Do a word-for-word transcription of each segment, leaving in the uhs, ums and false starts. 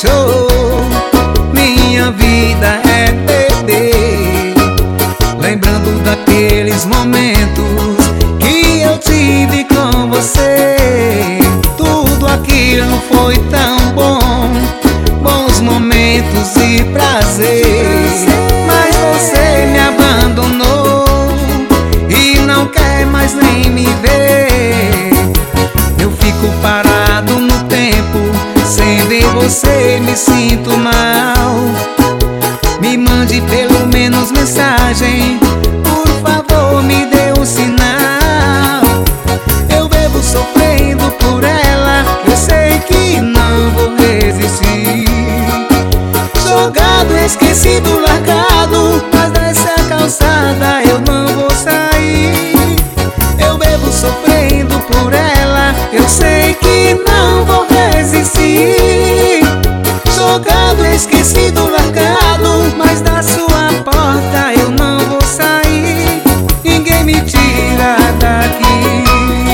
deixou. Minha vida é beber, lembrando daqueles momentos que eu tive com você. Tudo aquilo foi tão bom, bons momentos e prazer. Mas você me abandonou e não quer mais nem me ver. Eu fico parado no tempo, sem ver você me sinto mal. Me mande pelo menos mensagem, por favor me dê um sinal. Eu bebo sofrendo por ela, eu sei que não vou resistir. Jogado, esquecido, largado, mas dessa calçada eu não vou sair. Eu bebo sofrendo por ela, eu sei que não vou resistir. Jogado, esquecido, largado, mas da sua porta eu não vou sair. Ninguém me tira daqui.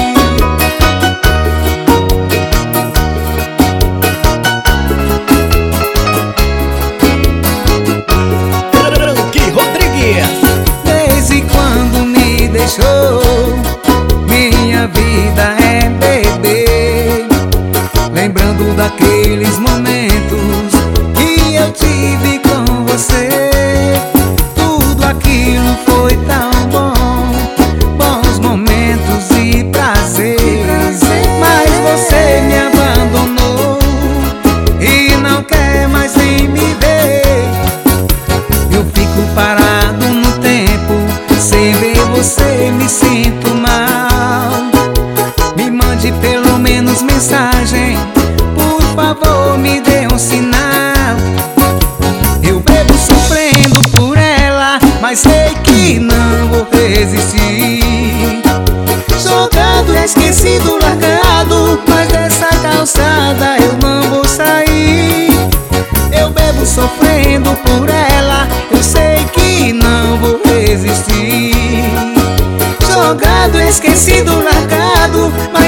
Franky Rodrigues. Desde quando me deixou, minha vida é beber, lembrando daqueles momentos que eu tive com você. Tudo aquilo foi tão bom, bons momentos e prazer. Mas você me abandonou e não quer mais nem me ver. Eu fico parado no tempo, sem ver você me sinto mal. Me mande pelo menos mensagem, por favor me dê um sinal. Eu bebo sofrendo por ela, mas sei que não vou resistir. Jogado, esquecido, largado, mas dessa calçada eu não vou sair. Eu bebo sofrendo por ela, eu sei que não vou resistir. Jogado, esquecido, largado, mas